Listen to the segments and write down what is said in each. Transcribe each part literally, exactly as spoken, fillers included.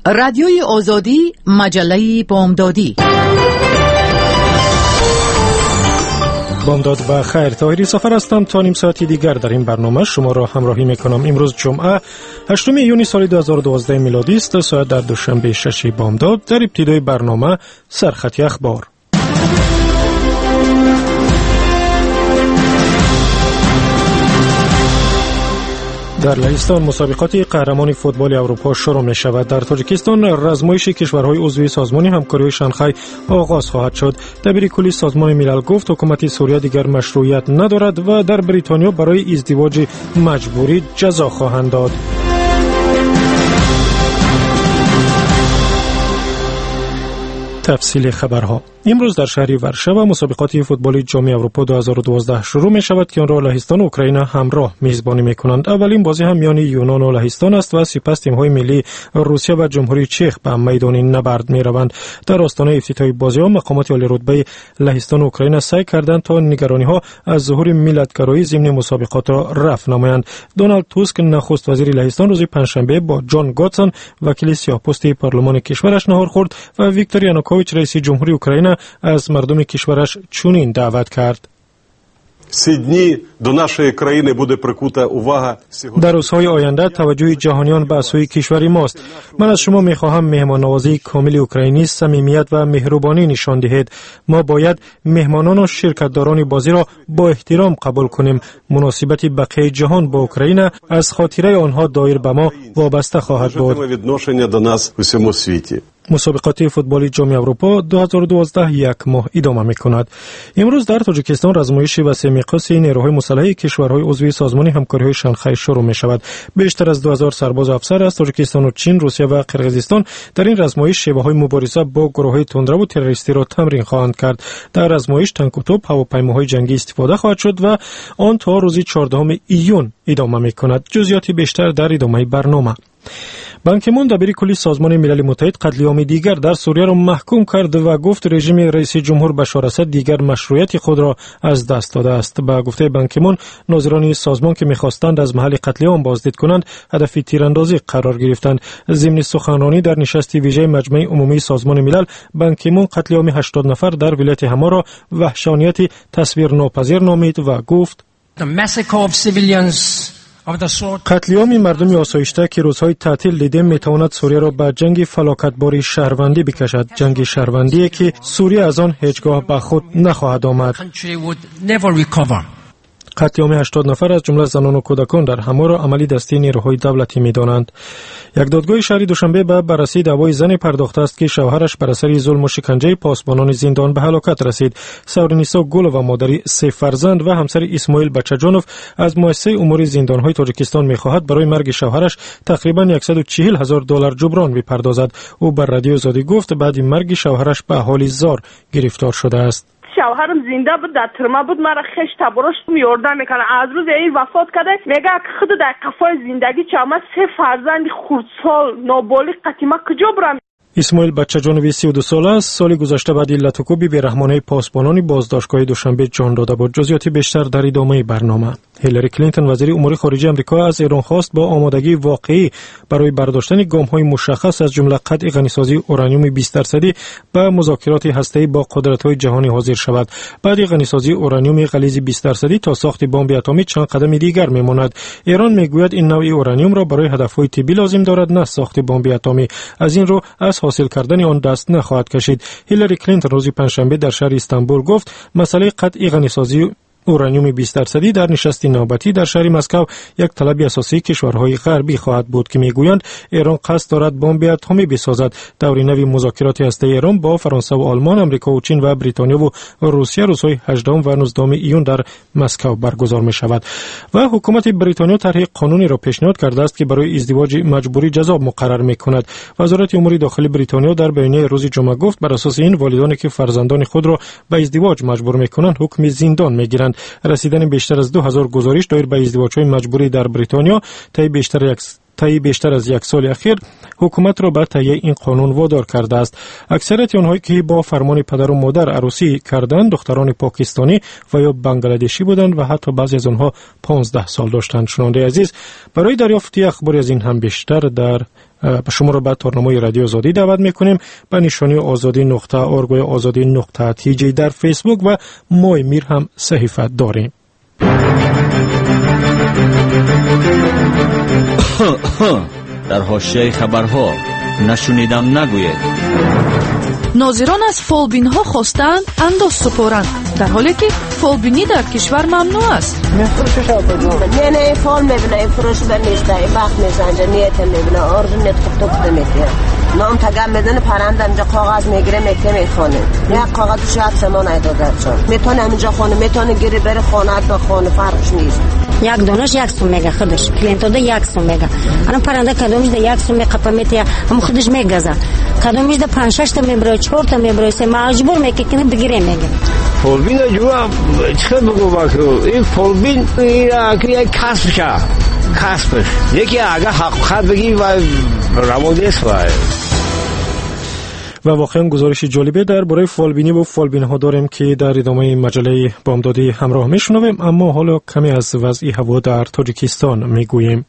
رادیوی آزادی، مجله بامدادی. بامداد و خیر، طاهری سفر هستم. تا نیم ساعتی دیگر در این برنامه شما را همراهی میکنم. امروز جمعه هشتم یونیو سال دو هزار و دوازده میلادی است. ساعت در دوشنبه شش بامداد. در ابتدای برنامه سرخط اخبار. در لهستان مسابقات قهرمانی فوتبال اروپا شروع می شود. در تاجیکستان رزمایش کشورهای عضو سازمان همکاری شانگهای آغاز خواهد شد. دبیر کلی سازمان ملل گفت حکومت سوریه دیگر مشروعیت ندارد و در بریتانیا برای ازدواج مجبوری جزا خواهند داد. تفصیل خبرها. امروز در شهر ورشو مسابقات فوتبال جام اروپا دو هزار و دوازده شروع می شود که آن را لهستان و اوکراین همراه میزبانی می کنند. اولین بازی هم میان یونان و لهستان است و سپس تیم‌های ملی روسیه و جمهوری چک به میدان نبرد می روند. در آستانه افتتاحی بازی ها مقامات عالی رتبه لهستان و اوکراین سعی کردند تا نگرانی ها از ظهور ملت‌گرایی ضمن مسابقات را رفع نمایند. دونالد توسک نخست وزیر لهستان روز پنجشنبه با جان گاتسون وکیل سیاه‌پوستی پارلمان کشورش نهار خورد و ویکتور یانوکوویچ رئیس جمهوری اوکراین از مردم کشورش چنین دعوت کرد. سی دنی до нашої країни буде прикута увага. در روزهای آینده توجه جهانیان به سوی کشور ماست. من از شما میخواهم مهمان‌نوازی کامل اوکراینی، صمیمیت و مهربانی نشان دهید. ما باید مهمانان و شرکتداران بازی را با احترام قبول کنیم. مناسبت بقیه جهان با اوکراین از خاطره آنها دایر به ما وابسته خواهد بود. відношення до нас у всьому світі. مسابقات فوتبال جام اروپا دو هزار و دوازده یک ماه ادامه می‌کند. امروز در تاجیکستان رزمایش وسیع مقیاس نیروهای مسلح کشورهای عضو سازمان همکاری شانگهای شروع می‌شود. بیشتر از دو هزار سرباز و افسر از تاجیکستان و چین، روسیه و قرقیزستان در این رزمایش شیوه‌های مبارزه با گروه‌های تندرو و تروریستی را تمرین خواهند کرد. در رزمایش تانک و توپ، هواپیماهای جنگی استفاده خواهد شد و آن تا روز چهاردهم ایون ادامه می‌کند. جزئیات بیشتر در ادامه برنامه. بان کی مون دبیر کلی سازمان ملل متحد قتل دیگر در سوریه را محکوم کرد و گفت رژیم رئیس جمهور بشار اسد دیگر مشروعیت خود را از دست داده است. با گفته بان کی مون، ناظران سازمان که می‌خواستند از محل قتل عام بازدید کنند هدف تیراندازی قرار گرفتند. ضمن سخنرانی در نشست ویژه مجمع عمومی سازمان ملل، بان کی مون قتل عام هشتاد نفر در ولایت حما را وحشانیت تصویرناپذیر نامید و گفت قتل عام مردم آسایشته که روزهای تعطیل دیدیم میتواند سوریه را به جنگ فلاکتباری شهروندی بکشد. جنگ شهروندی که سوریه از آن هیچگاه به خود نخواهد آمد. قتل عام هشتاد نفر از جمله زنان و کودکان در حما را عملی دستی نیروهای دولتی می‌دانند. یک دادگاه شهری دوشنبه به بررسی دعوای زنی پرداخته است که شوهرش بر اثر ظلم و شکنجه پاسبانان زندان به هلاکت رسید. سورنیسا گل و مادری سه فرزند و همسر اسماعیل بچه‌جانوف از مؤسسه امور زندان‌های تاجیکستان می‌خواهد برای مرگ شوهرش تقریباً صد و چهل هزار دلار جبران بپردازد. او بر رادیو آزادی گفت بعد مرگ شوهرش به حال زار گرفتار شده است. شوهرم زنده بود، در ترمه بود، مرا خش تبرش میوردن میکنه. از روز این وفات کرده میگه خود در قفای زندگی چما سه فرزند خردسال نابالغ قتیمه کجا برم. اسماعیل بچه‌جانوی سی و دو ساله است. سال گذشته بعد علت و کوبی بی‌رحمانه پاسبانان بازداشتگاه دوشنبه جان داده بود. جزئیات بیشتر در ادامه برنامه. هیلاری کلینتون وزیر امور خارجه آمریکا از ایران خواست با آمادگی واقعی برای برداشتن گام‌های مشخص از جمله قطع غنیسازی اورانیوم بیست درصدی به مذاکرات هسته‌ای با قدرت‌های جهانی حاضر شود. بعد غنیسازی اورانیوم غلیظ بیست درصدی تا ساخت بمب اتمی چند قدم دیگر می‌ماند. ایران میگوید این نوع اورانیوم را برای هدف‌های طبی لازم دارد، نه ساخت بمب اتمی. از این رو از حاصل کردن آن دست نخواهد کشید. هیلاری کلینتون روز پنجشنبه در شهر استانبول گفت مسئله قطع غنیسازی اورانیوم بیست درصدی در نشست نوبتی در شهر مسکو یک طلب اساسی کشورهای غربی خواهد بود که میگویند ایران قصد دارد بمب اتمی بسازد. دور نو مذاکرات هسته‌ای ایران با فرانسه و آلمان، آمریکا و چین و بریتانیا و روسیه روزهای هجدهم و نوزدهم ایون در مسکو برگزار می شود. و حکومت بریتانیا طرح قانونی را پیشنهاد کرده است که برای ازدواج مجبوری جزا مقرر می کند. وزارت امور داخلی بریتانیا در بیانیه روز جمعه گفت بر اساس این والدانی که فرزندان خود را به ازدواج مجبور می کنند حکم زندان می گیرند. رسیدن بیشتر از دو هزار گزارش دایر به ازدواج‌های مجبوری در بریتانیا طی بیشتر یک طی بیشتر از یک سال اخیر حکومت را به تهیه این قانون وادار کرده است. اکثریت آنهایی که با فرمان پدر و مادر عروسی کردند دختران پاکستانی و یا بنگلادشی بودند و حتی بعضی از آنها پانزده سال داشتند. شنونده عزیز، برای دریافت اخباری از این هم بیشتر در به شما را به تارنمای رادیو آزادی دعوت میکنیم. به نشانی آزادی نقطه اورگ و آزادی نقطه تی جی در فیسبوک و مای میر هم صحیفه داریم. در حاشیه خبرها نشنیدم نگوید. ناظران از فالبین ها خواستند انداز سپارند، در حالی که فالبینی در کشور ممنوع است. نه نه فال میبینه فروش بنیسته وقت میزنجه نیت میبینه آرزو نیت خب تو میگیره نام تگم میدن پرنده اینجا کاغذ میگیره میگه میخونه یک کاغذش یک سمان ایداده چون میتونه همینجا خونه میتونه گیری بره خونه به خونه فرقش نیست. یک دانش یک سوم میگه خودش کلینتو ده یک سوم میگه الان پرنده کدومش ده یک سوم میقپه میته هم خودش میگزه کدومش ده پنج شش تا میبره چهار تا میبره سه مجبور میگه که بگیره میگه فالبین جوا چه بگو باکو این فالبین یک کسبشه کسبش یکی اگه حقیقت بگی و روادیست وای و واقعا گزارش جالبه درباره فالبینی و فالبین ها داریم که در ادامه مجله بامدادی همراه میشنویم. اما حالا کمی از وضع هوا در تاجیکستان میگوییم.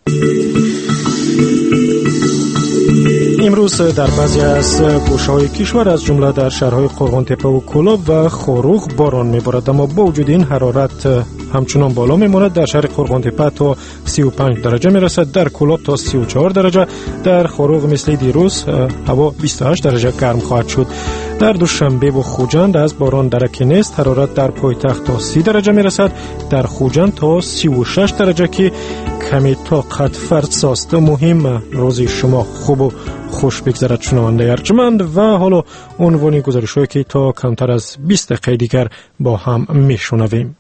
امروز در بعضی از گوشه‌های کشور از جمله در شهرهای قرغان‌تپه و کولاب و خاروخ باران میبارد، اما با وجود این حرارت همچنان بالا میماند. در شهر قرغان‌تپه تا سی و پنج درجه میرسد، در کولاب تا سی و چهار درجه، در خاروخ مثل دیروز هوا بیست و هشت درجه گرم خواهد شد. در دوشنبه و خوجند از باران درکی نیست، حرارت در پایتخت تا سی درجه میرسد، در خوجند تا سی و شش درجه که کمی طاقت فرساست. مهم روز شما خوب و خوش بگذرد شنونده ارجمند. و حالا عنوان گزارش‌هایی که تا کمتر از بیست دقیقه دیگر با هم میشنویم.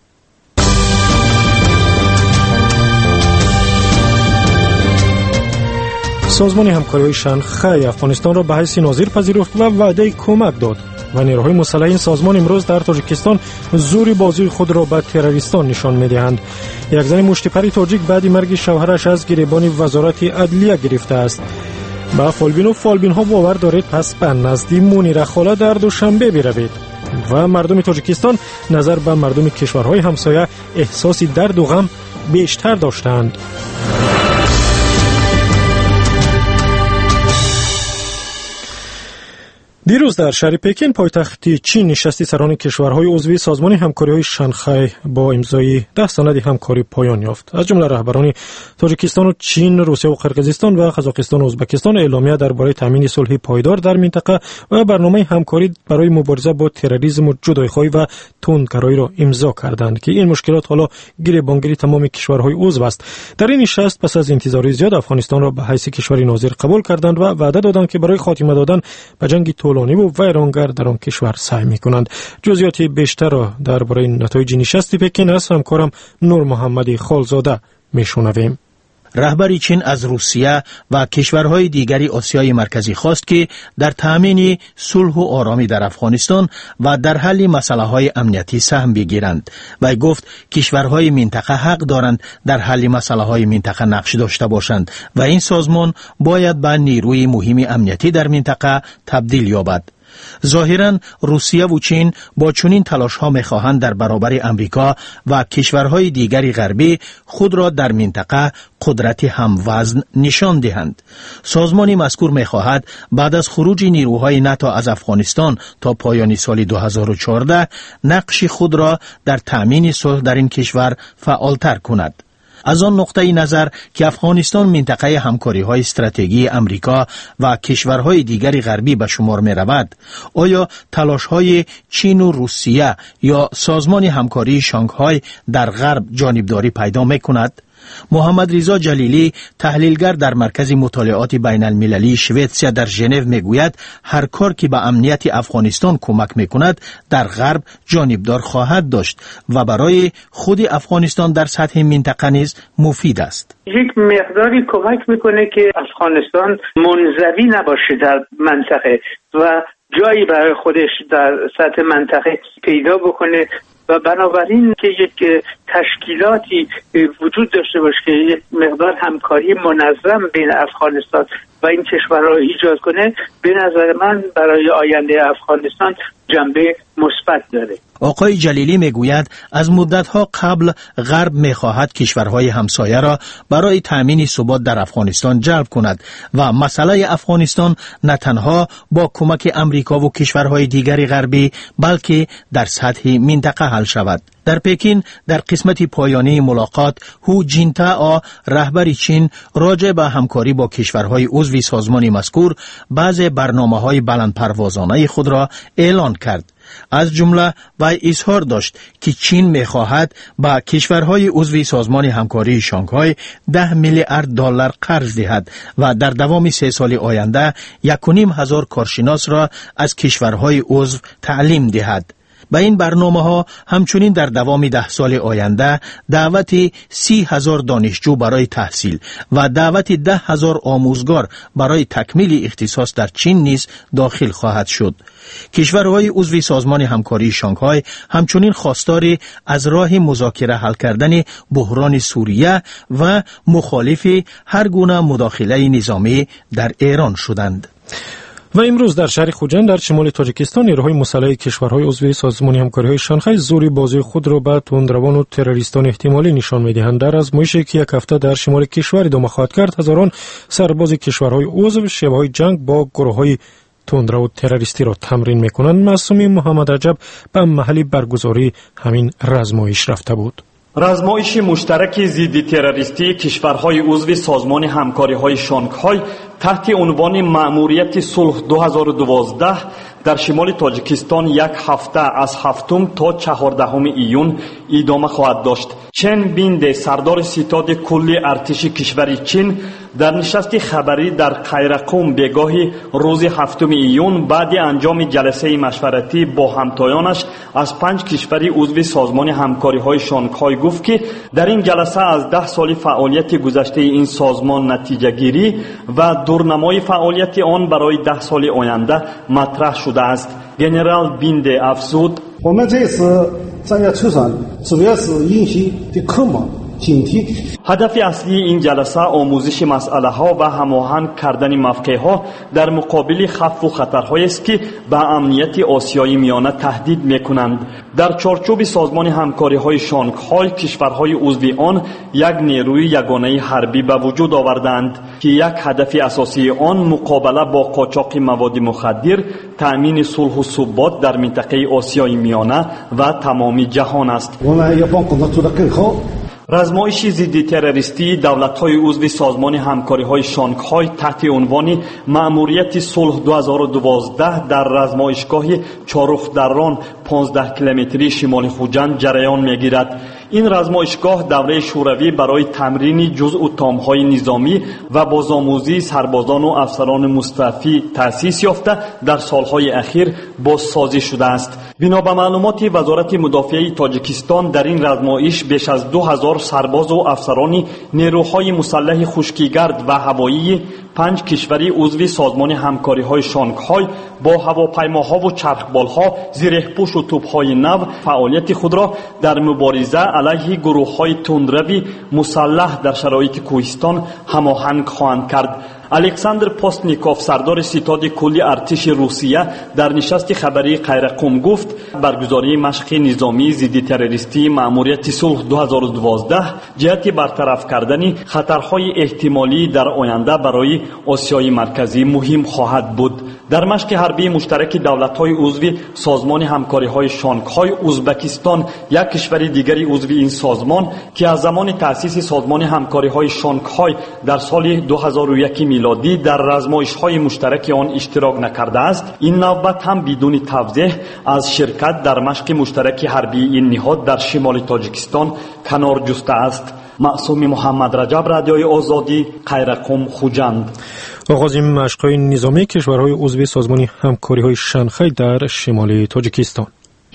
سازمان همکاری شانگهای افغانستان را به حیث ناظر پذیرفت و وعده کمک داد و نیروهای مسلح این سازمان امروز در تاجیکستان زور بازی خود را به تروریستان نشان می‌دهند. یک زن مشتپری تاجیک بعد مرگ شوهرش از گریبان وزارت عدلیه گرفته است. با فالبین و فالبین ها باور دارید پس به نزدی منیر خاله در دوشنبه بروید. و مردم تاجیکستان نظر به مردم کشورهای همسایه احساس درد و غم بیشتر داشتند. دیروز در شهر پکین پایتخت چین نشستی سران کشورهای عضو سازمان همکاری‌های شانگهای با امضای ده سند همکاری پایان یافت. از جمله رهبران تاجیکستان و چین، روسیه و قرقیزستان و قزاقستان و ازبکستان اعلامیه درباره تامین صلح پایدار در منطقه و برنامه همکاری برای مبارزه با تروریسم و جدایی‌خواهی و تندگرایی را امضا کردند که این مشکلات حالا گریبانگیری تمام کشورهای عضو است. در این نشست پس از انتظار زیاد افغانستان را به حیث کشور ناظر قبول کردند و وعده دادند که برای خاتمه دادن به جنگ طولانی و ویرانگر در آن کشور سعی می‌کنند. جزئیات بیشتر را درباره نتایج نشست پکین از همکارم نور محمدی خالزاده میشنویم. رهبر چین از روسیه و کشورهای دیگری آسیای مرکزی خواست که در تأمین صلح و آرامی در افغانستان و در حل مسائل امنیتی سهم بگیرند و گفت کشورهای منطقه حق دارند در حل مسائل منطقه نقش داشته باشند و این سازمان باید به نیروی مهم امنیتی در منطقه تبدیل یابد. ظاهراً روسیه و چین با چنین تلاش‌ها می‌خواهند در برابر امریکا و کشورهای دیگری غربی خود را در منطقه قدرت هموزن نشان دهند. سازمان مذکور می‌خواهد بعد از خروج نیروهای ناتو از افغانستان تا پایان سال دو هزار و چهارده نقش خود را در تأمین صلح در این کشور فعالتر کند. از آن نقطه نظر که افغانستان منطقه همکاری‌های استراتژی امریکا و کشورهای دیگری غربی به شمار می‌رود، آیا تلاش‌های چین و روسیه یا سازمان همکاری شانگهای در غرب جانبداری پیدا می‌کند؟ محمد رضا جلیلی تحلیلگر در مرکز مطالعات بین المللی شویتسیا در ژنو میگوید هر کار که به امنیت افغانستان کمک میکند در غرب جانبدار خواهد داشت و برای خود افغانستان در سطح منطقه نیز مفید است. یک مقداری کمک میکنه که افغانستان منزوی نباشه در منطقه و جایی برای خودش در سطح منطقه پیدا بکنه و بنابراین که یک تشکیلاتی وجود داشته باشه که یک مقدار همکاری منظم بین افغانستان و این کشورها ایجاد کنه، به نظر من برای آینده افغانستان جنبه مثبت داره. آقای جلیلی میگوید از مدتها قبل غرب میخواهد کشورهای همسایه را برای تأمین ثبات در افغانستان جلب کند و مسئله افغانستان نه تنها با کمک امریکا و کشورهای دیگری غربی بلکه در سطح منطقه حل شود. در پکین در قسمت پایانی ملاقات هو جینتائو رهبر چین راجع به همکاری با کشورهای عضو سازمان مذکور بعض برنامه‌های بلندپروازانه خود را اعلان کرد. از جمله وی اظهار داشت که چین می‌خواهد با کشورهای عضو سازمان همکاری شانگهای ده میلیارد دلار قرض دهد و در دوام سه سال آینده یک و نیم هزار کارشناس را از کشورهای عضو تعلیم دهد. با این برنامه ها همچنین در دوام ده سال آینده دعوت سی هزار دانشجو برای تحصیل و دعوت ده هزار آموزگار برای تکمیل اختصاص در چین نیز داخل خواهد شد. کشورهای عضو سازمان همکاری شانگهای همچنین خواستار از راه مذاکره حل کردن بحران سوریه و مخالف هر گونه مداخله نظامی در ایران شدند. و امروز در شهر خوجند در شمال تاجیکستان نیروهای مسلح کشورهای عضو سازمان همکاری‌های شانگهای زوری بازی خود را به تندروان و تروریستان احتمالی نشان می‌دهند. در آزمایشی که یک هفته در شمال کشور ادامه خواهد کرد، هزاران سرباز کشورهای عضو شبه‌های جنگ با گروه‌های تندرو و تروریستی را تمرین می‌کنند. معصوم محمد رجب به محل برگزاری همین آزمایش رفته بود. رزمایش مشترک ضد تروریستی کشورهای عضو سازمان همکاری‌های شانگهای تحت عنوان مأموریت صلح دو هزار و دوازده در شمال تاجیکستان یک هفته از هفتم تا چهاردهم ایون ادامه خواهد داشت. چن بیند سردار ستاد کل ارتش کشور چین در نشست خبری در قیرقوم بگاه روز هفتم ایون بعد انجام جلسه مشورتی با همتایانش از پنج کشور عضو سازمان همکاری‌های شانگهای گفت که در این جلسه از ده سال فعالیت گذشته این سازمان نتیجه گیری و دورنمای فعالیت آن برای ده سال آینده مطرح شده است. گنرال بیند افزود: هدف اصلی این جلسه آموزش مسئله ها و هماهنگ کردن موقع ها در مقابل خطر و خطرهایی است که به امنیت آسیای میانه تهدید میکنند. در چارچوب سازمان همکاری های شانگهای کشورهای عضو آن یک نیروی یگانه حربی به وجود آوردند که یک هدف اساسی آن مقابله با قاچاق مواد مخدر، تأمین صلح و ثبات در منطقه آسیای میانه و تمام جهان است. رزمایش ضد تروریستی دولت‌های عضو سازمان همکاری‌های شانگهای تحت عنوان مأموریت صلح دو هزار و دوازده در رزمایشگاه چارخ دران پانزده کیلومتری شمال خوجند جریان می‌گیرد. این رزمایشگاه دوره شوروی برای تمرین جزء و تام‌های نظامی و بازآموزی سربازان و افسران مستعفی تأسیس یافته در سالهای اخیر بازسازی شده است. بنا به معلومات وزارت مدافعه تاجیکستان در این رزمایش بیش از دو هزار سرباز و افسران نیروهای مسلح خشکیگرد و هوایی پنج کشوری عضو سازمان همکاری‌های شانگهای با هواپیماها و چرخبال‌ها، زره‌پوش و توپ‌های نو فعالیت خود را در مبارزه علیه گروه‌های تندروی مسلح در شرایط کوهستان هماهنگ خواهند کرد. الکساندر پوستنیکوف سردار ستاد کل ارتش روسیه در نشست خبری قیرقوم گفت برگزاری مشق نظامی ضد تروریستی مأموریت صلح دو هزار و دوازده جهت برطرف کردن خطرهای احتمالی در آینده برای آسیای مرکزی مهم خواهد بود. در مشق حربی مشترک دولت‌های عضو سازمان همکاری‌های شانگهای ازبکستان یک کشور دیگری عضو این سازمان که از زمان تأسیس سازمان همکاری‌های شانگهای در سال دو هزار و یک میلادی در رزمایش‌های مشترک آن اشتراک نکرده است، این نوبت هم بدون توضیح از شرکت در مشق مشترک حربی این نهاد در شمال تاجیکستان کنار جسته است. معصوم محمد رجب، رادیوی آزادی، قیرقوم، خوجند. آغاز مشق‌های نظامی کشورهای عضو سازمان همکاری‌های شانگهای در شمال تاجیکستان.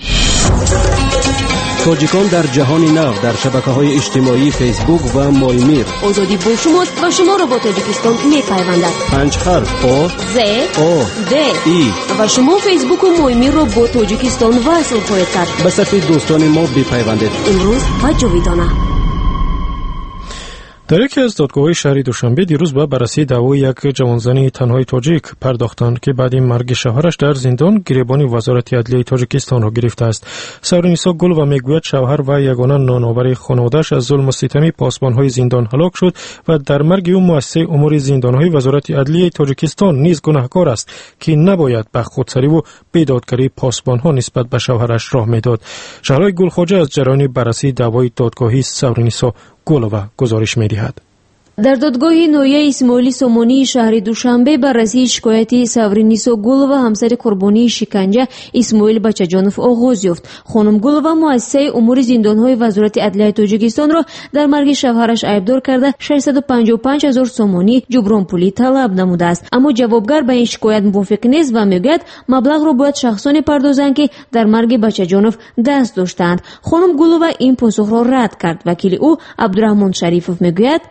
تاجیکان در جهان نو در شبکه‌های اجتماعی فیسبوک و مایمیر. آزادی با شماست و شما را با تاجیکستان می‌پیوندد. پنج حرف آ ز آ د ای و شما فیسبوک و مایمیر را با تاجیکستان وصل خواهید کرد. به صفحه دوستان ما بپیوندید. امروز و جاویدانه. در یکی از دادگاه‌های شهر دوشنبه دیروز به بررسی دعوای یک جوانزن تنهای تاجیک پرداختند که بعد مرگ شوهرش در زندان گریبان وزارت عدلیه تاجیکستان را گرفته است. سورنیسا گلووا میگوید شوهر و یگانه نانآور خانواده‌اش از ظلم و ستم پاسبان‌های زندان هلاک شد و در مرگ او مؤسسه امور زندان‌های وزارت عدلیه تاجیکستان نیز گناهکار است که نباید به خودسری و بیدادگری پاسبان‌ها نسبت به شوهرش راه میداد. شهرهای گلخواجه از جریان بررسی دعوای دادگاهی سورنیسا گلووا گزارش می‌دهد. در دادگاه نویه اسماعیلی سومانی شهر دوشنبه بررسی شکایت سورنیسا گلووا همسر قربانی شکنجه اسماعیل بچه‌جانов آغاز یافت. خانم گلووا مؤسسه امور زندان‌های وزارت عدلیه تاجیکستان را در مرگ شوهرش عیبدار کرده ششصد و پنجاه و پنج هزار سومانی جبران پولی طلب نموده است. اما جوابگر به این شکایت موافق نیست و میگوید مبلغ را باید شخصانی پردازند که در مرگ بچه‌جانов دست داشتند. خانم گلووا این پاسخ را رد کرد. وکیل او عبدالرحمن شریفов میگوید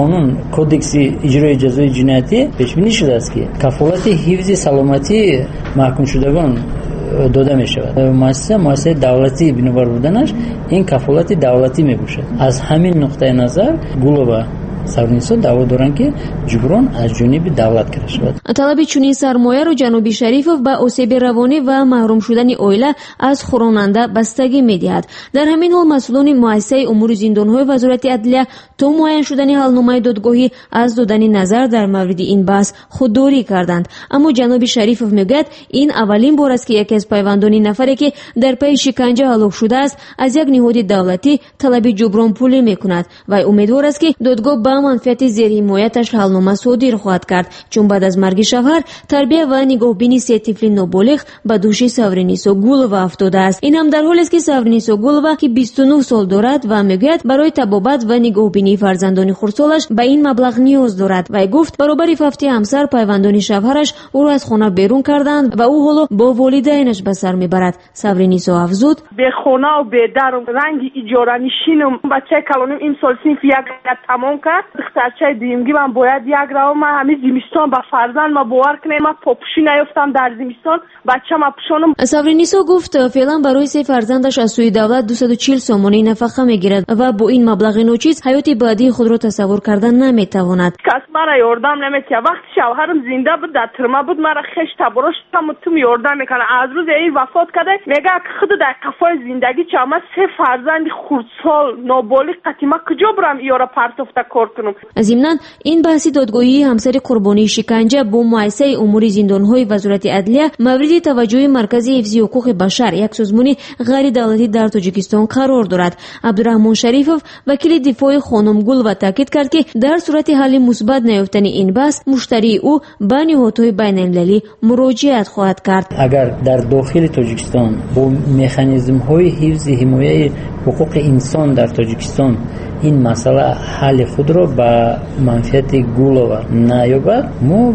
کودکس اجرای جزای جنایتی پیش بینی شده است که کفالت حفظ سلامتی محکوم شدگان داده می شود. مؤسسه مؤسسه دولتی بنابر بودنش این کفالت دولتی می باشد. از همین نقطه نظر گلووا سورنیسا دعوا دارند که جبران از جانب دولت کرده شود. طلب چنین سرمایه را جناب شریفов به آسیب روانی و محروم شدن عائله از خوراننده بستگی می‌دهد. در همین حال مسئولان مؤسسه امور زندان‌های وزارت عدلیه تا معین شدن حلنامه دادگاهی از دادن نظر در مورد این بحث خودداری کردند. اما جناب شریفov میگوید این اولین بار است که یکی از پیوندان نفری که در پی شکنجه هلاک شده است از یک نهاد دولتی طلب جبران پولی می‌کند و امیدوار است که دادگاه با منفعت زیر حمایتش حلنامه صادر خواهد کرد، چون بعد از مرگ شوهر تربیت و نگاهبینی سه طفل نابالغ به دوش سورنیسا گلووا افتاده است. این هم در حالی است که سورنیسا گلووا که بیست و نه سال دارد و میگوید برای تبابت و نگاهبینی فرزندان خردسالش به این مبلغ نیاز دارد و گفت برابر ففتی همسر پیوندان شوهرش او را از خانه بیرون کردند و او حالا با والدینش به سر میبرد. سورنیسا افزود به خانه و به در رنگ اجاره نشینم بچه کلانم این سال صنف یک تمام کرد. دخترچه دیمگی من باید یک رو من همین زمستان با فرزند ما باور کنیم من پاپوشی نیفتم در زمستان بچه ما پوشانم. سورنیسا گفت فعلا برای سه فرزندش از سوی دولت دویست و چهل سومانی نفقه میگیرد و با این مبلغ ناچیز حیات بعدی خود را تصور کردن نمیتواند. کس مرا یاردم نمیکنه. وقتی شوهرم زنده بود در ترما بود مرا خش تبرش تام تو یاردم میکنه. از روز این وفات کرده میگه خود در کفای زندگی چما سه فرزند خردسال نابالغ قتیما کجا برم یارا پرتفته کار کنم. ضمناً این بحث دادگاهی همسر قربانی شکنجه با مؤسسه امور زندان‌های وزارت عدلیه مورد توجه مرکز حفظ حقوق بشر یک سازمان غیر دولتی در تاجیکستان قرار دارد. عبدالرحمن شریفov وکیل دفاع خانم گلووا تاکید کرد که در صورت حل مثبت نیافتن این بحث مشتری او به نهادهای بین‌المللی مراجعت خواهد کرد. اگر در داخل تاجیکستان با مکانیزم‌های حفظ حمایت حقوق انسان در تاجیکستان این مسئله حل خود را به منفعت گلووا نیابد ما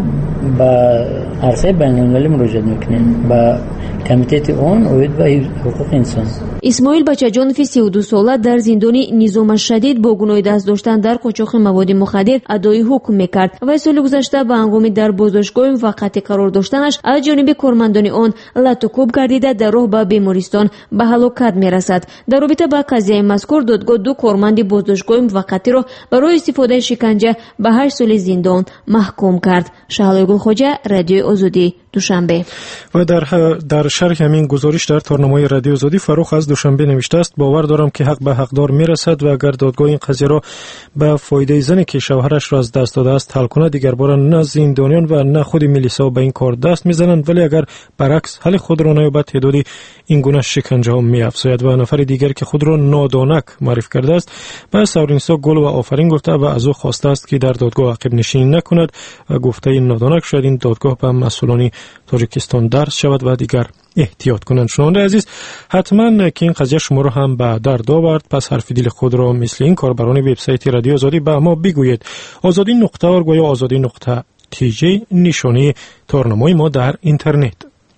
به عرصه بین‌المللی مراجعه میکنیم به کمیته آن اوید و حقوق انسان. اسماعیل بچه‌جانов سی و دو ساله در زندان نظام شدید با گناه دست داشتن در قاچاق مواد مخدر ادای حکم میکرد و سال گذشته به هنگام در بازداشتگاه موقتی قرار داشتنش از جانب کارمندان آن لطوکوب گردیده در راه به بیمارستان به هلاکت میرسد. در رابطه با قضیه مذکور دادگاه دو کارمند بازداشتگاه موقتی را برای استفاده شکنجه به هشت سال زندان محکوم کرد. شهلا گلخواجه، رادیو آزادی، دوشنبه. و در در شرح همین گزارش در تارنمای رادیو آزادی فروخ از دوشنبه نوشته است باور دارم که حق به حقدار میرسد و اگر دادگاه این قضیه را به فایده زنی که شوهرش را از دست داده است حل کند دیگر بار نه زندانیان و نه خود میلیسا به این کار دست میزنند، ولی اگر برعکس حل خود را نیابد تعداد این گونه شکنجه ها میافزاید. و نفر دیگر که خود را نادانک معرفی کرده است به سورنیسا گلووا آفرین گفته و از او خواسته است که در دادگاه عقب نشینی نکند و گفته این نادانک شاید این دادگاه به مسئولان تاجیکستان درس شود و دیگر احتیاط کنند. شنونده عزیز، حتما که این قضیه شما رو هم به درد آورد، پس حرف دل خود را مثل این کاربران وبسایت رادیو آزادی به ما بگویید. آزادی نقطه ارگ یا آزادی نقطه تی جی نشانی تارنمای ما در اینترنت.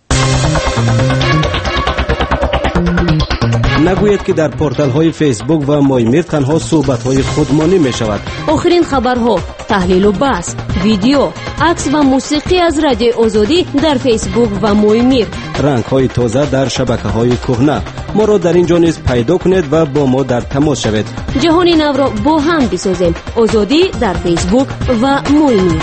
نگوید که در پورتال های فیسبوک و مایمیر تنها صحبت های خودمانی می شود. آخرین خبرها، تحلیل و بحث، ویدیو، عکس و موسیقی از رادیو آزادی در فیسبوک و مایمیر. رنگ های تازه در شبکه های کهنه. ما را در اینجا نیز پیدا کنید و با ما در تماس شوید. جهان نو را با هم بسازیم. آزادی در فیسبوک و مویمی.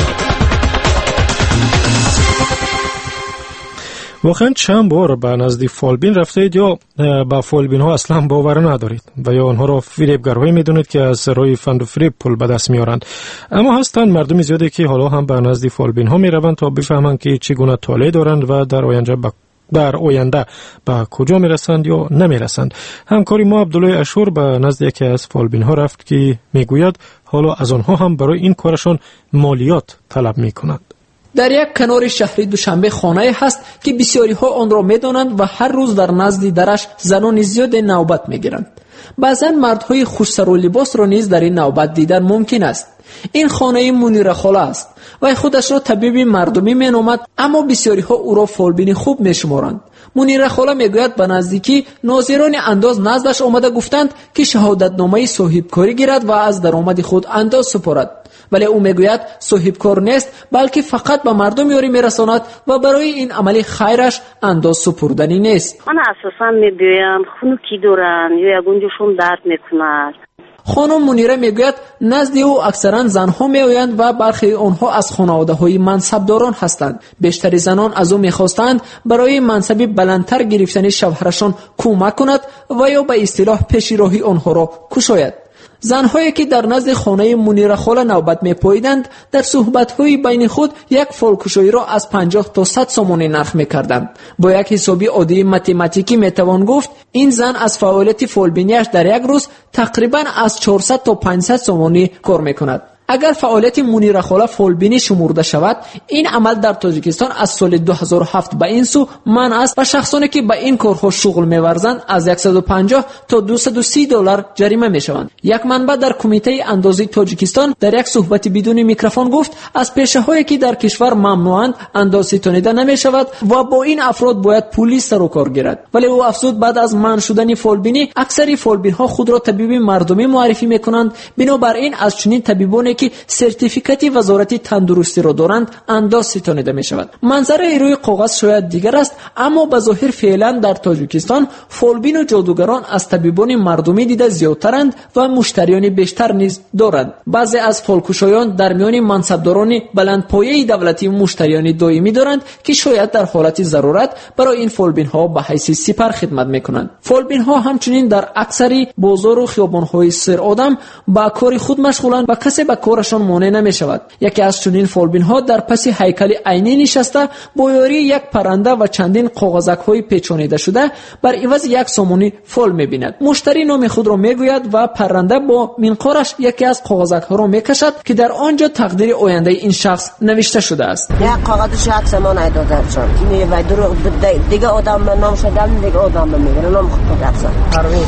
واقعا چند بار به نزد فالبین رفتید یا به فالبین ها اصلا باور ندارید و یا آنها را فریبگرهایی میدونید که از رای فند و فریب پول به دست میارند؟ اما هستند مردم زیادی که حالا هم به نزد فالبین ها میروند تا بفهمند که چگونه طالع دارند و در آینده به در آینده به کجا میرسند یا نمیرسند. همکاری ما عبدالله اشور به نزد یکی از فالبین ها رفت که میگوید حالا از آنها هم برای این کارشان مالیات طلب میکنند. در یک کنار شهر دوشنبه خانه هست که بسیاری ها آن را میدانند و هر روز در نزد درش زنان زیاد نوبت میگیرند. بعضا مردهای خوش‌سر و لباس را نیز در این نوبت دیدن ممکن است. این خانه منیره خاله است و خودش را طبیب مردمی مینامد، اما بسیاری ها او را فالبین خوب میشمارند. منیره خاله میگوید به نزدیکی ناظران انداز نزدش آمده گفتند که شهادتنامه صاحبکاری گیرد و از درآمد خود انداز سپارد، ولی او میگوید صاحبکار نیست بلکه فقط به مردم یاری میرساند و برای این عملی خیرش انداز سپردنی نیست. من اساسا میگویم خنوکی دارن یا یگونجشون درد میکند. خانم منیره میگوید نزد او اکثرا زنها میآیند و برخی آنها از خانواده‌های منصبداران هستند. بیشتر زنان از او میخواستند برای منصبی بلندتر گرفتن شوهرشان کمک کند و یا به اصطلاح پیش راهی آنها را کشاید. زنهایی که در نزد خانه منیره خاله نوبت میپاییدند در صحبت‌های بین خود یک فالکشایی را از پنجاه تا صد سومانی نرخ میکردند. با یک حسابی عادی متماتیکی میتوان گفت این زن از فعالیت فالبینیش در یک روز تقریبا از چهارصد تا پانصد سومانی کار میکند. اگر فعالیت منیره خاله فالبینی شمرده شود، این عمل در تاجیکستان از سال دو هزار و هفت به این سو منع است و شخصانی که به این کارها شغل می‌ورزند از صد و پنجاه تا دویست و سی دلار جریمه می‌شوند. یک منبع در کمیته اندازی تاجیکستان در یک صحبت بدون میکروفون گفت از پیشه‌هایی که در کشور ممنوعند اندازه‌تانیده نمی‌شود و با این افراد باید پلیس سر و کار گیرد. ولی او افزود بعد از منع شدن فالبینی اکثر فالبین‌ها خود را طبیب مردمی معرفی می‌کنند، بنابراین از چنین طبیبانی که سرتیفیکاتی وزارت تندرستی را دارند انداز ستانیده می شود. منظره روی کاغذ شاید دیگر است، اما به ظاهر فعلا در تاجیکستان فالبین و جادوگران از طبیبان مردمی دیده زیادترند و مشتریان بیشتر نیز دارند. بعضی از فالکشایان در میان منصبداران بلندپایه دولتی مشتریان دائمی دارند که شاید در حالت ضرورت برای این فالبین ها به حیث سپر خدمت میکنند. فالبین ها همچنین در اکثری بازار و خیابان های سر آدم با کار خود مشغولند و کسی به کارشان مانع نمی شود. یکی از چنین فالبین ها در پس هیکل عینی نشسته با یاری یک پرنده و چندین کاغذک های پیچانیده شده بر عوض یک سومانی فال می بیند. مشتری نام خود را می گوید و پرنده با منقارش یکی از کاغذک ها را می کشد که در آنجا تقدیر آینده این شخص نوشته شده است. یک کاغذش یک سومان ایداده شد. می و دروغ دیگه آدم نام شدم دیگه آدم میگیره نام خود درسن. پرویز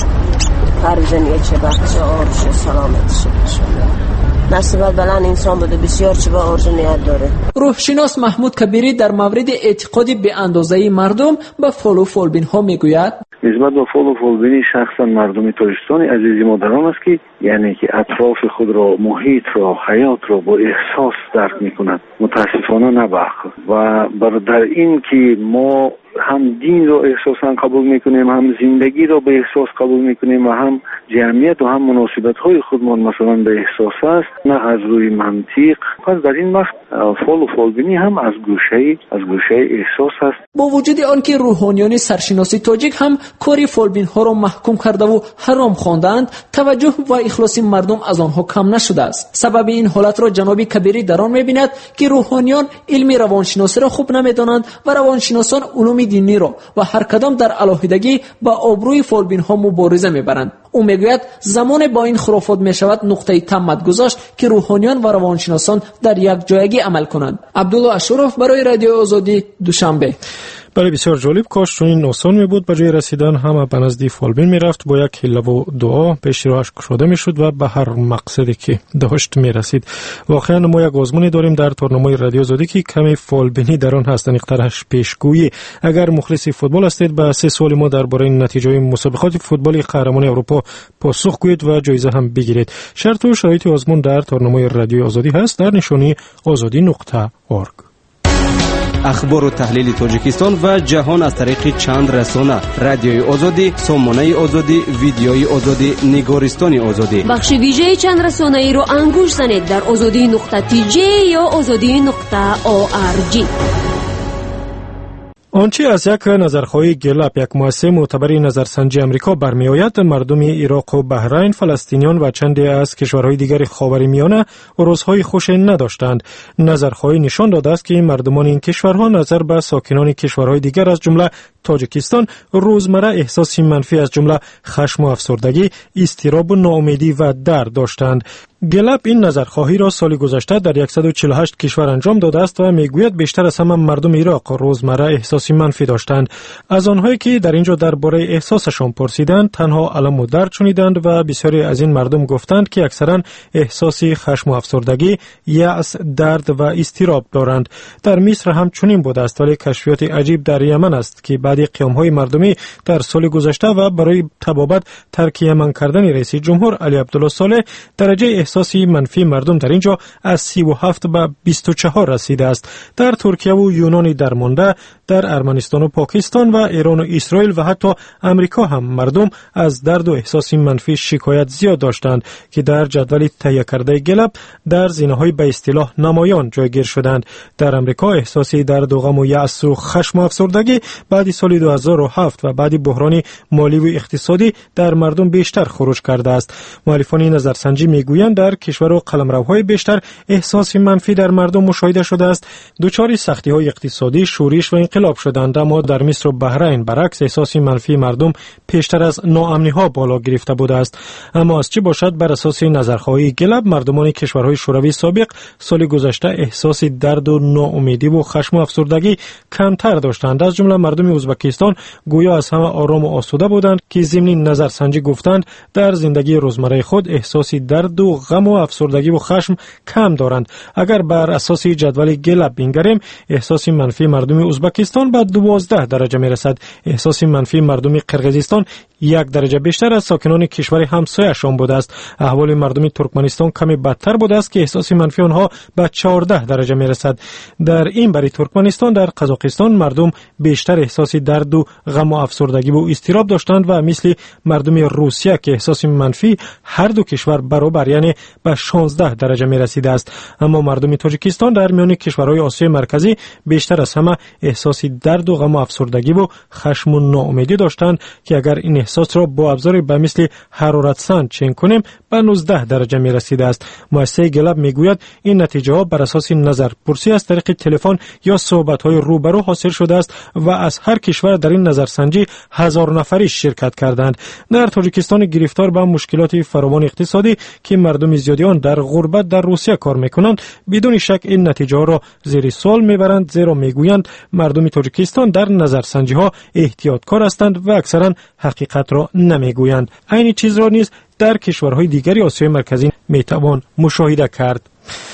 پرویز نیچه بخش آرش سلامت شد. نسبت بلند انسان بوده بسیار چی با آرزونیت داره. روحشناس محمود کبیری در مورد اعتقاد به اندازه مردم به فال و فالبین ها میگوید نسبت به فال و فالبینی شخصا مردم تاجیکستان عزیزی مادران است که یعنی که اطراف خود را، محیط را، حیات را با احساس درک میکنند، متاسفانه نه و بر در این که ما هم دین را احساساً قبول میکنیم، هم زندگی را به احساس قبول میکنیم و هم جمعیت و هم مناسبت های خودمان مثلا به احساس است، نه از روی منطق. پس در این وقت فال و فالبینی هم از گوشه از گوشه احساس است. با وجود آنکه روحانیان سرشناسی تاجیک هم کاری فالبین ها را محکوم کرده و حرام خواندند، توجه و اخلاص مردم از آنها کم نشده است. سبب این حالت را جناب کبیری در آن می‌بیند که روحانیان علم روانشناسی را خوب نمی‌دانند و روانشناسان علوم دینی را و هر کدام در علاهیدگی با آبروی فالبین ها مبارزه می‌برند. او میگوید زمان با این خرافات میشود نقطه تمت گذاشت که روحانیان و روانشناسان در یک جایگی عمل کنند. عبدالله اشرف برای رادیو آزادی دوشنبه. برای بسیار جالب، کاش چنین آسان می بود به جای رسیدن همه به نزد فالبین می رفت، با یک حله و دعا پیش راهش گشوده می شد و به هر مقصدی که داشت می رسید. واقعا ما یک آزمونی داریم در تورنمای رادیو آزادی که کمی فالبینی در آن هست، اقتراحش پیشگویی. اگر مخلص فوتبال هستید به سه سوال ما درباره نتیجه مسابقات فوتبال قهرمانی اروپا پاسخ گویید و جایزه هم بگیرید. شرط و شرایط آزمون در تورنمای رادیو آزادی هست در نشانی آزادی نقطه اورگ. اخبار و تحلیل تاجیکستان و جهان از طریق چند رسانه: رادیوی آزادی، سامانه آزادی، ویدیوی آزادی، نگارستان آزادی. بخش ویژه چند رسانه ای رو انگوش زنید در آزادی نقطه تی جی یا آزادی نقطه او آر جی. آنچه از یک نظرخواهی گلپ، یک مؤسسه معتبر نظرسنجی امریکا برمی آید، مردم عراق و بحرین، فلسطینیان و چندی از کشورهای دیگر خاورمیانه روزهای خوش نداشتند. نظرخواهی نشان داده است که مردمان این کشورها نظر به ساکنان کشورهای دیگر از جمله تاجیکستان روزمره احساسی منفی از جمله خشم و افسردگی، اضطراب و ناامیدی و درد داشتند. گلپ این نظرخواهی را سال گذشته در صد و چهل و هشت کشور انجام داده است و میگوید بیشتر از همه مردم عراق روزمره احساسی منفی داشتند. از آنهایی که در اینجا درباره احساسشان پرسیدند، تنها الم و درد شنیدند و بسیاری از این مردم گفتند که اکثرا احساسی خشم و افسردگی، یأس، درد و اضطراب دارند. در مصر هم چنین بوده است، ولی کشفیات عجیب در یمن است که بعد قیام‌های مردمی در سال گذشته و برای تبابت ترک یمن کردن رئیس جمهور علی عبدالله صالح، درجه احساسی منفی مردم در اینجا از سی و هفت به بیست و چهار رسیده است. در ترکیه و یونان درمانده، در ارمنستان و پاکستان و ایران و اسرائیل و حتی امریکا هم مردم از درد و احساسی منفی شکایت زیاد داشتند که در جدول تهیه کرده گلپ در زینه‌های به اصطلاح نمایان جایگیر شدند. در امریکا احساسی درد و غم و یأس و خشم و افسردگی بعد سال دو هزار و هفت و بعد بحران مالی و اقتصادی در مردم بیشتر خروج کرده است. مؤلفان نظرسنجی میگویند در کشور و قلمروهای بیشتر احساسی منفی در مردم مشاهده شده است. دچار سختی‌های اقتصادی، شورش و انقلاب شدند، اما در مصر و بحرین برعکس احساسی منفی مردم پیشتر از ناامنی‌ها بالا گرفته بوده است. اما از چه باشد، بر اساس نظرخواهی گلپ مردمان کشورهای شوروی سابق سال گذشته احساسی درد و ناامیدی و خشم و افسردگی کمتر داشتند. از جمله مردم ازبکستان گویا از همه آرام و آسوده بودند که ضمن نظرسنجی گفتند در زندگی روزمره خود احساسی درد و غم و افسردگی و خشم کم دارند. اگر بر اساس جدول گلپ بنگریم، احساسی منفی مردم ازبکستان به دوازده درجه میرسد. احساسی منفی مردم قرقیزستان یک درجه بیشتر از ساکنان کشور همسایه‌شان بوده است. احوال مردم ترکمنستان کمی بدتر بوده است که احساسی منفی آنها به چهارده درجه میرسد. در این بری ترکمنستان در قزاقستان مردم بیشتر احساسی درد و غم و افسردگی و اضطراب داشتند و مثل مردم روسیه که احساسی منفی هر دو کشور برابر یعنی به شانزده درجه میرسیده است. اما مردم تاجیکستان در میان کشورهای آسیای مرکزی بیشتر از همه احساسی درد و غم و افسردگی و خشم و ناامیدی داشتند که اگر این احساس را با ابزاری به مثل حرارت سنج چین کنیم به نوزده درجه می رسیده است. مؤسسه گلپ می گوید این نتیجه ها بر اساس نظر پرسی از طریق تلفن یا صحبت های روبرو حاصل شده است و از هر کشور در این نظرسنجی هزار نفری شرکت کردند. در تاجیکستان گرفتار به مشکلات فراوان اقتصادی که مردم زیادی آن در غربت در روسیه کار میکنند، بدون شک این نتیجه ها را زیر سوال میبرند، زیرا میگویند مردم تاجیکستان در نظرسنجی ها احتیاطکار هستند و اکثرا حقیقت را نمیگویند. این چیز را نیز در کشورهای دیگری آسیای مرکزی میتوان مشاهده کرد.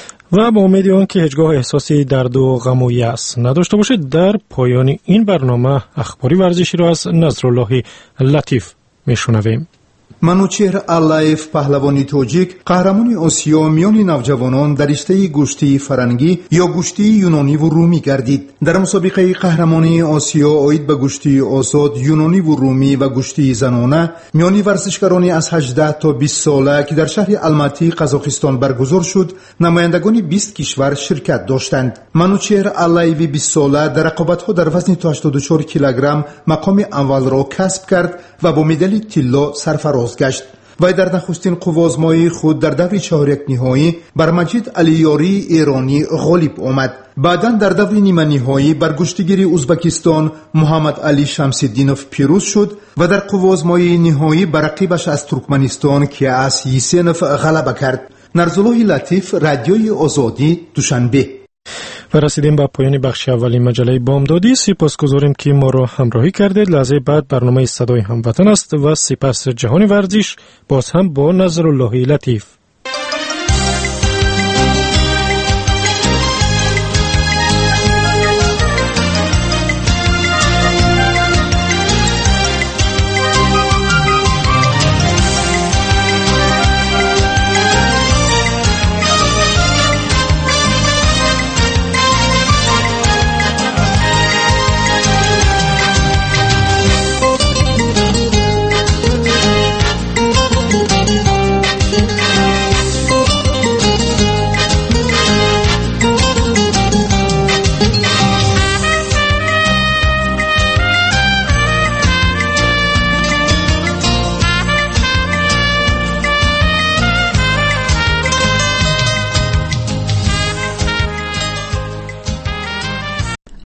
و با امید آن که هیچگاه احساسی درد و غم و یأس نداشته باشید، در پایان این برنامه اخباری ورزشی را از نصرالله لطیف میشنویم. منوچهر علایف پهلوانی توجیک قهرمان آسیا میان نوجوانان در رشته گوشتی فرنگی یا گوشتی یونانی و رومی گردید. در مسابقه قهرمانی آسیا آید به گوشتی آزاد یونانی و رومی و گوشتی زنانه میان ورزشکارانی از هجده تا بیست ساله که در شهر الماتی قزاقستان برگزار شد، نمایندگان بیست کشور شرکت داشتند. منوچهر علایف بیست ساله در رقابت‌ها در وزن تا هشتاد و چهار کیلوگرم مقام اول را کسب کرد و با مدال طلا سرفراز گشت. وی در نخستین قوازمایی خود در دور چهارک نهایی بر مجید علیاری ایرانی غالب آمد. بعداً در دور نیمه نهایی بر گشتگیر ازبکستان محمد علی شمس‌الدینوف پیروز شد و در قوازمایی نهایی بر رقیبش از ترکمنستان که از یسینوف غلبه کرد. نرزالله لطیف، رادیوی آزادی، دوشنبه. و رسیدیم به پایان بخش اولی مجله بامدادی. سپاسگزاریم که ما را همراهی کردید. لحظه بعد برنامه صدای هموطن است و سپس جهان ورزش باز هم با نظرالله لطیف.